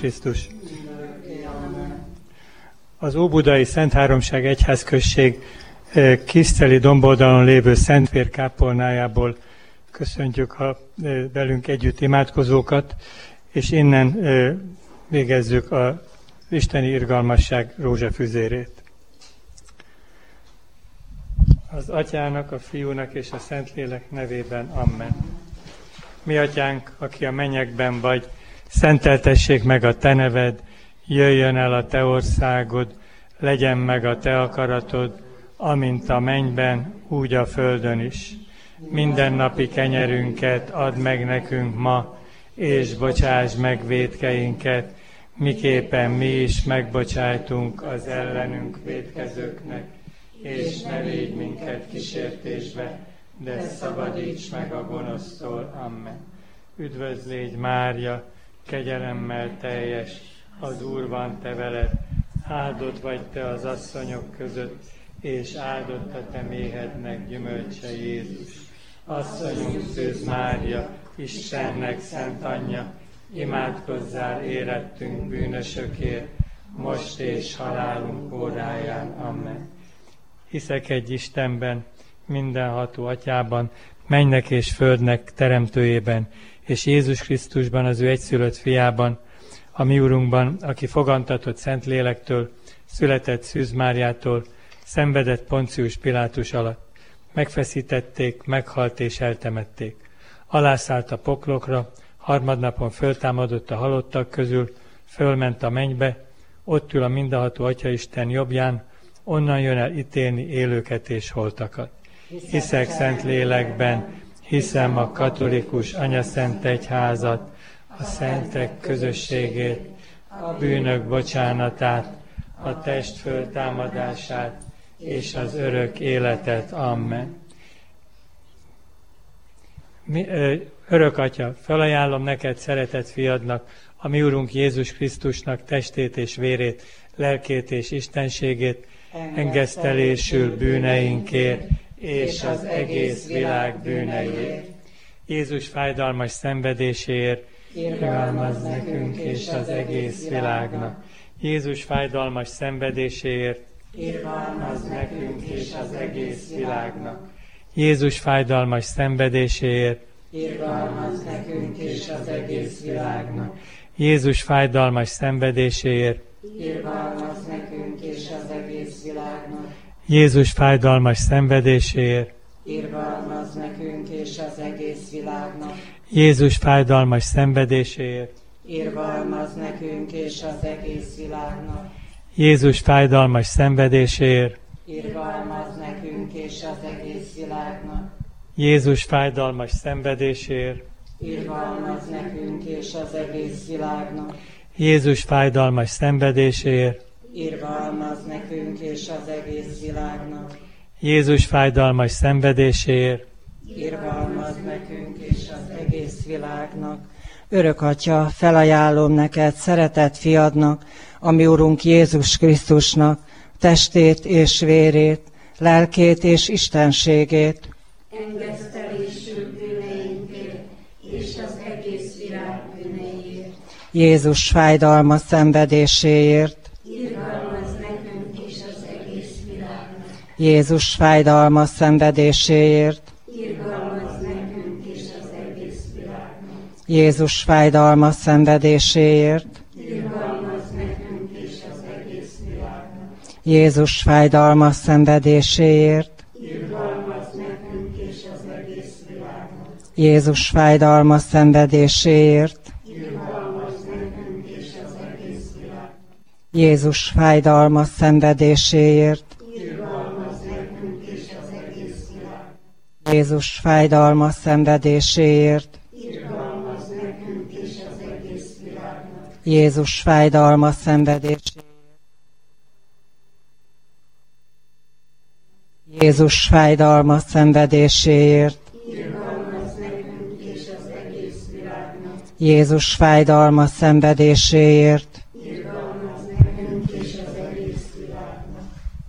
Krisztus. Az Óbudai Szent Háromság Egyházközség Kiszteli domboldalon lévő Szentvér kápolnájából köszöntjük a velünk együtt imádkozókat, és innen végezzük az isteni irgalmasság rózsafüzérét. Az Atyának, a Fiúnak és a Szentlélek nevében. Amen. Mi Atyánk, aki a mennyekben vagy, szenteltessék meg a Te neved, jöjjön el a Te országod, legyen meg a Te akaratod, amint a mennyben, úgy a földön is. Mindennapi kenyerünket add meg nekünk ma, és bocsáss meg vétkeinket, miképpen mi is megbocsájtunk az ellenünk vétkezőknek, és ne légy minket kísértésbe, de szabadíts meg a gonosztól. Amen. Üdvözl légy Mária, kegyelemmel teljes, az Úr van te veled, áldott vagy te az asszonyok között, és áldott a te méhednek gyümölcse Jézus. Asszonyunk Szűz Mária, Istennek szent anyja, imádkozzál érettünk bűnösökért, most és halálunk óráján. Amen. Hiszek egy Istenben, mindenható Atyában, mennynek és földnek teremtőjében, és Jézus Krisztusban, az ő egyszülött fiában, a mi Urunkban, aki fogantatott Szentlélektől, született Szűz Máriától, szenvedett Poncius Pilátus alatt, megfeszítették, meghalt és eltemették. Alászállt a poklokra, harmadnapon föltámadott a halottak közül, fölment a mennybe, ott ül a mindenható Atyaisten jobbján, onnan jön el ítélni élőket és holtakat. Hiszek Szentlélekben, hiszem a katolikus anyaszent egyházat, a szentek közösségét, a bűnök bocsánatát, a test föltámadását és az örök életet. Amen. Örök Atya, felajánlom neked szeretett fiadnak, a mi Urunk Jézus Krisztusnak testét és vérét, lelkét és istenségét, engesztelésül bűneinkért és az egész világ bűneiért. Jézus fájdalmas szenvedéséért irgalmazz nekünk és az egész világnak. Jézus fájdalmas szenvedéséért irgalmazz nekünk és az egész világnak. Jézus fájdalmas szenvedéséért irgalmazz nekünk és az egész világnak. Jézus fájdalmas szenvedéséért irgalmazz nekünk és az egész világnak. Jézus fájdalmas szenvedéséért irgalmazz nekünk és az egész világnak. Jézus fájdalmas szenvedéséért irgalmazz nekünk és az egész világnak. Jézus fájdalmas szenvedéséért irgalmazz nekünk és az egész világnak. Jézus fájdalmas szenvedéséért irgalmazz nekünk és az egész világnak. Jézus fájdalmas szenvedéséért irgalmazz nekünk és az egész világnak. Jézus fájdalmas szenvedéséért irgalmazz nekünk és az egész világnak. Örök Atya, felajánlom neked szeretett fiadnak, a mi Urunk Jézus Krisztusnak, testét és vérét, lelkét és istenségét, engesztelésül bűneinkért és az egész világ bűneiért. Jézus fájdalma szenvedéséért, irgalmazz nekünk és az egész világnak. Jézus fájdalma szenvedéséért, irgalmazz nekünk és az egész világnak. Jézus fájdalma szenvedéséért, irgalmazz nekünk és az egész világnak. Jézus fájdalma szenvedéséért, irgalmazz nekünk és az egész világnak. Jézus fájdalma szenvedéséért, irgalmazz nekünk és az egész világnak. Jézus fájdalma szenvedéséért, irgalmazz nekünk és az egész világnak. Jézus fájdalma szenvedéséért, irgalmazz nekünk és az egész világnak. Jézus fájdalma szenvedéséért, Jézus fájdalma szenvedéséért, irgalmazz nekünk és az egész világnak. Jézus fájdalma szenvedéséért, irgalmazz nekünk és az egész világnak.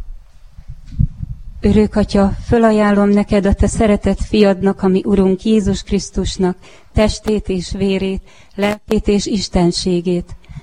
Örök Atya, fölajánlom neked a te szeretett fiadnak, a mi Urunk Jézus Krisztusnak, testét és vérét, lelkét és istenségét,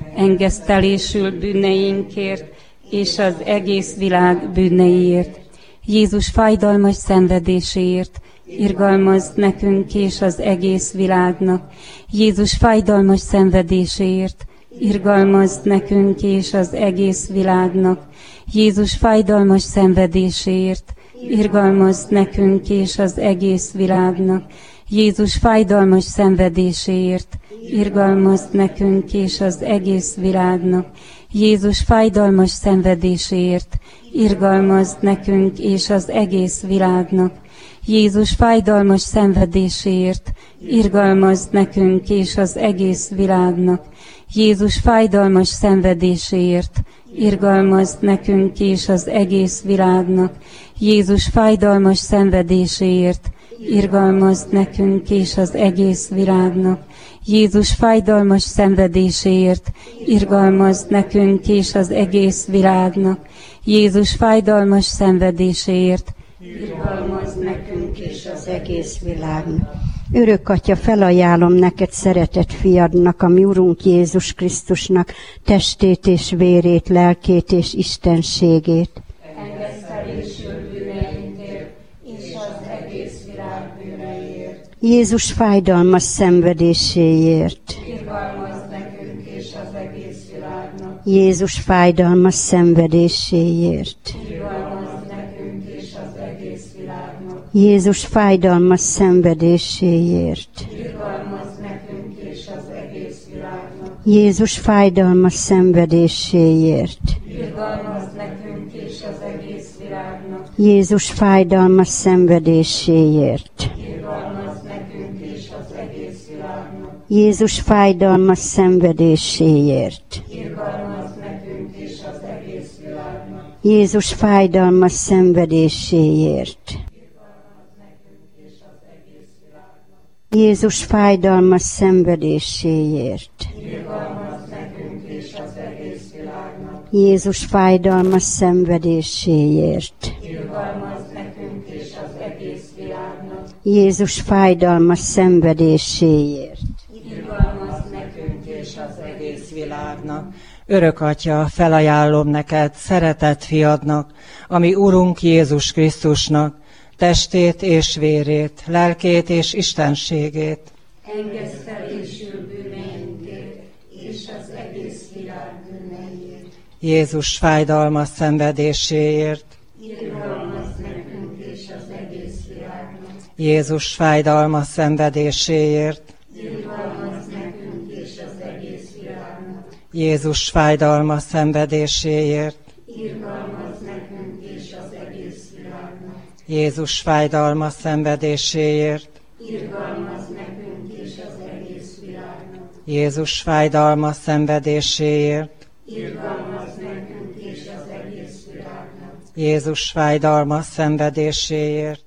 engesztelésül bűneinkért, és az egész világ bűneiért. Jézus fájdalmas szenvedéséért, irgalmazd nekünk és az egész világnak. Jézus fájdalmas szenvedéséért, irgalmazd nekünk és az egész világnak. Jézus fájdalmas szenvedéséért, irgalmazd nekünk és az egész világnak. Jézus fájdalmas szenvedéséért, irgalmazd nekünk és az egész világnak. Jézus fájdalmas szenvedéséért, irgalmazd nekünk és az egész világnak. Jézus fájdalmas szenvedéséért, irgalmazd nekünk és az egész világnak. Jézus fájdalmas szenvedéséért, irgalmazd nekünk és az egész világnak. Jézus fájdalmas szenvedéséért, irgalmazd nekünk és az egész világnak. Jézus fájdalmas szenvedéséért, irgalmazd nekünk és az egész világnak. Jézus fájdalmas szenvedéséért, irgalmazd nekünk és az egész világnak. Örök Atya, felajánlom neked szeretett fiadnak, a mi Urunk Jézus Krisztusnak testét és vérét, lelkét és istenségét. Engesztelésül bűneinkért és az egész világ bűneiért. Jézus fájdalmas szenvedéséért. Irgalmazd nekünk és az egész világnak. Jézus fájdalmas szenvedéséért. Irgalmazd nekünk és az egész világnak. Jézus fájdalmas szenvedéséért. Irgalmazd nekünk és az egész világnak. Jézus fájdalmas szenvedéséért. Irgalmazd nekünk és az egész világnak. Jézus fájdalmas szenvedéséért. Irgalmazd nekünk és az egész világnak. Jézus fájdalmas szenvedéséért. Irgalmazd nekünk és az egész világnak. Jézus fájdalmas szenvedéséért. Jézus fájdalmas szenvedéséért. Irgalmazd nekünk és az egész világnak. Jézus fájdalmas szenvedéséért. Irgalmazd nekünk és az egész világnak. Jézus fájdalmas szenvedéséért. Irgalmazd nekünk és az egész világnak. Örök Atya, felajánlom neked szeretett fiadnak, ami Urunk Jézus Krisztusnak, testét és vérét, lelkét és istenségét. engesztelésül bűneinkért és az egész világ bűneiért. Jézus fájdalmas szenvedéséért. Irgalmazd nekünk és az egész világnak. Jézus fájdalmas szenvedéséért. Irgalmazd nekünk és az egész világnak. Jézus fájdalmas szenvedéséért. Irgalmazd nekünk és az egész világnak. Jézus fájdalmas szenvedéséért. Irgalmazd nekünk és az egész világnak. Jézus fájdalmas szenvedéséért. Irgalmazd nekünk és az egész világnak. Jézus fájdalmas szenvedéséért.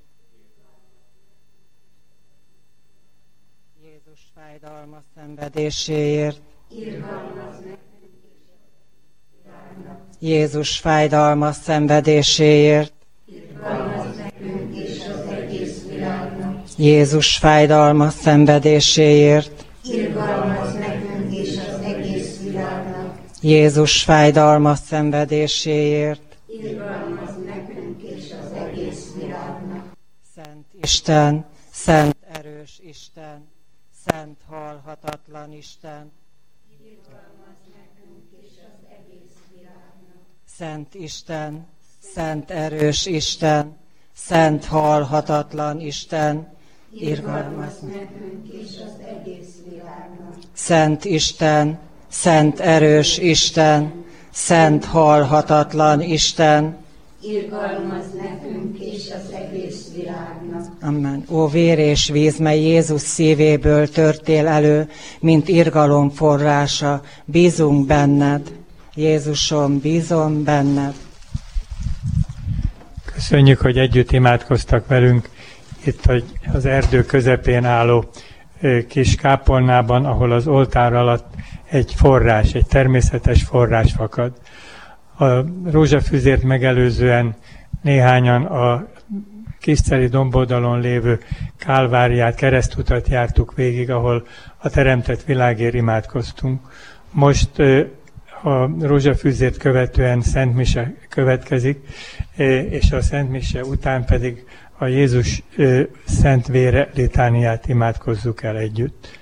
Jézus fájdalmas szenvedéséért. Irgalmazd nekünk és az világnak. Jézus fájdalmas szenvedéséért. Irgalmazd nekünk és az egész világnak. Jézus fájdalmas szenvedéséért. Irgalmazd nekünk és az egész világnak. Jézus fájdalmas szenvedéséért. Irgalmazd nekünk és az egész világnak. Szent Isten, szent erős Isten, szent halhatatlan Isten. Irgalmazd nekünk és az egész világnak. Szent Isten, szent erős Isten, szent halhatatlan Isten. Irgalmazd nekünk és az egész világnak. Szent Isten, szent erős Isten, szent halhatatlan Isten. Irgalmazd nekünk és az egész világnak. Amen. Ó vér és víz, mely Jézus szívéből törtél elő, mint irgalom forrása, bízunk benned. Jézusom, bízom benned. Köszönjük, hogy együtt imádkoztak velünk itt az erdő közepén álló kis kápolnában, ahol az oltár alatt egy forrás, egy természetes forrás fakad. A rózsafüzért megelőzően néhányan a Kiszteli domboldalon lévő Kálváriát, keresztutat jártuk végig, ahol a teremtett világért imádkoztunk. Most a rózsafűzét követően Szent Mise következik, és a Szent Mise után pedig a Jézus szent vére litániát imádkozzuk el együtt.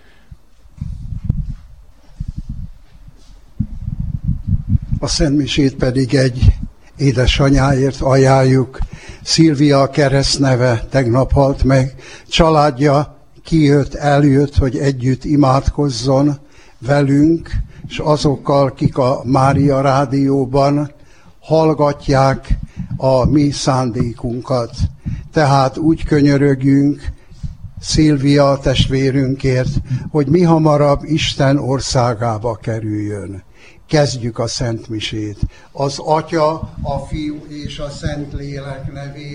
A Szent Misét pedig egy édesanyáért ajánljuk. Szilvia keresztneve tegnap halt meg. Családja eljött, hogy együtt imádkozzon velünk, és azokkal, kik a Mária Rádióban hallgatják a mi szándékunkat. Tehát úgy könyörögjünk Szilvia testvérünkért, hogy mihamarabb Isten országába kerüljön. Kezdjük a Szent Misét. Az Atya, a Fiú és a Szentlélek nevében.